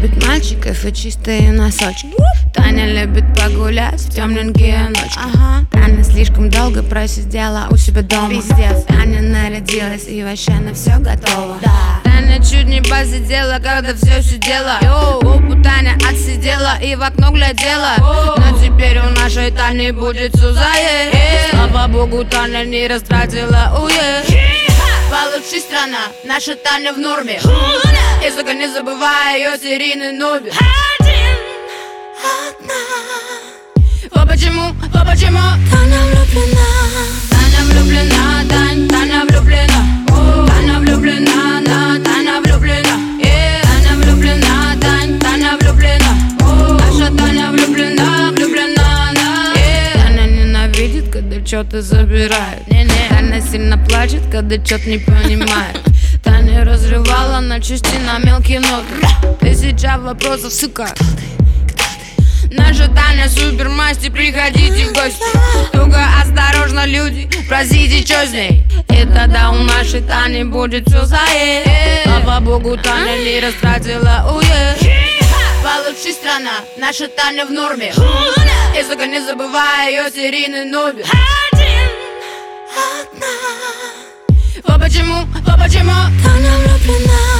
любит мальчиков и чистые носочки. Таня любит погулять в темненькие ночи. Таня слишком долго просидела у себя дома. Пиздец. Таня нарядилась и вообще на все готова. Таня чуть не посидела, когда все сидела. Опу Таня отсидела и в окно глядела. Но теперь у нашей Тани будет все заедь. Слава богу, Таня не растратила получше страна, наша Таня в норме. И сука, не забывай ее серийный номер. Вот почему Таня влюблена. Таня влюблена, Таня влюблена. Таня влюблена, Таня влюблена. Таня влюблена, Таня влюблена. Наша Таня влюблена. Таня ненавидит, когда что-то забирают. Таня сильно плачет, когда что-то не понимает. Таня разрывала на части на мелкие ноты. Тысяча вопросов, сука. Наша Таня супермастер, приходите в гости. Только осторожно, люди, спросите, что с ней. И тогда у нашей Тани будет все заедь. Слава богу, Таня не растратила получше страна, наша Таня в норме. И сука, не забывай ее серийный номер. Вот почему Таня влюблена.